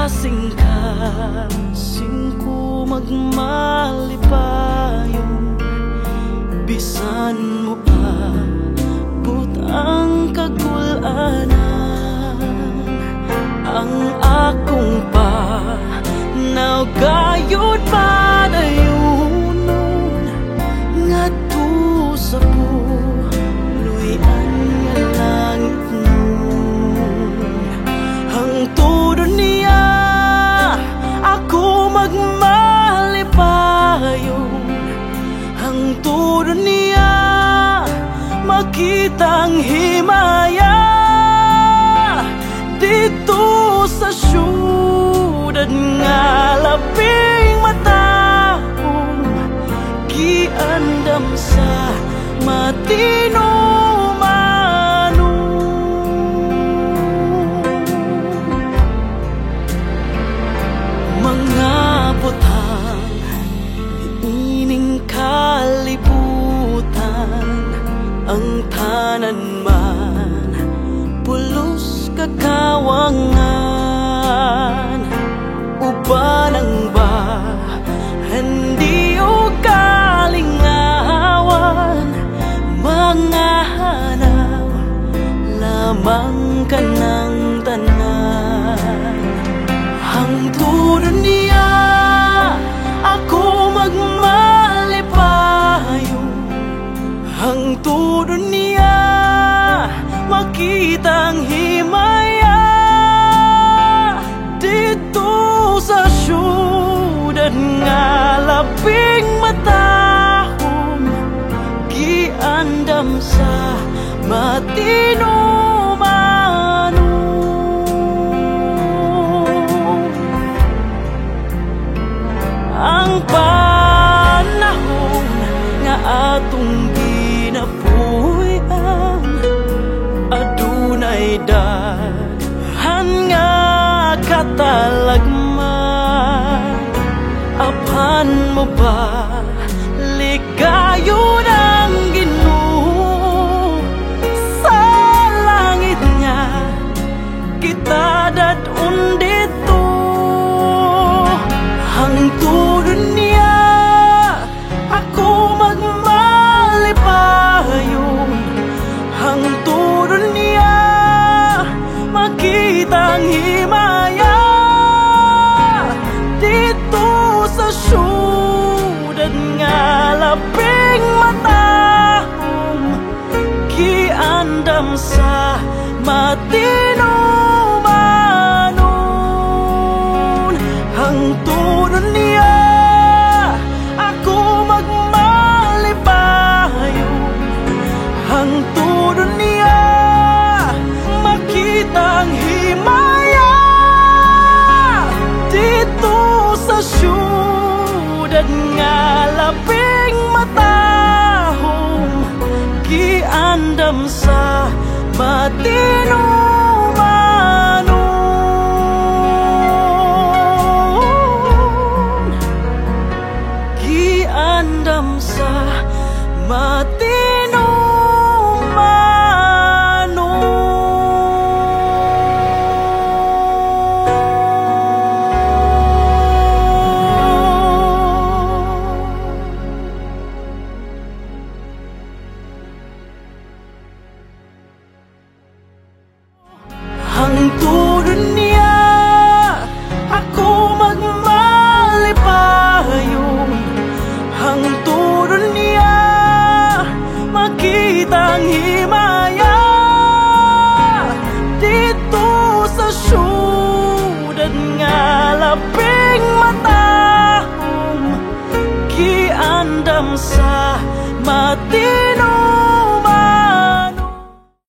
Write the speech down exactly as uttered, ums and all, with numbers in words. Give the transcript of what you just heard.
kasing-kasing ko magmalipayong bisan mo abot ang kagulanan. Ang akong panawgayod padayunon ngadto sa puloy-an nga langit nun. Hangtod niya ako magmalipayong, hangtod niya makitang himaya dito sa syudad nga labing matahong giandam sa matino ang tanan man pulos kakawangan. Uban ang bahandi o kalingawan, mga hanaw lamang ka ng tanan. Hangtod niya ako magmalipayong, hangtod niya makitang himaya dito sa syudad nga labing matahong giandam sa matino manon. Ang panahon nga atong ginapuy-an adunay daghan nga katalagman. Apan mo ba ligayod ang Ginoo sa langit niya kita dadun dito. Hangtod niya ako magmalipayong, hangtod niya makitang himaya dito sa syudad nga labing matahong giandam sa matino manon. Hangtod niya ako magmalipayong, hangtod niya makitang himaya dito sa syudad nga labing matahong giandam sa matino manon, giandam sa matino hangtod niya ako magmalipayong, hangtod niya makitang himaya dito sa syudad nga labing matahong giandam sa mati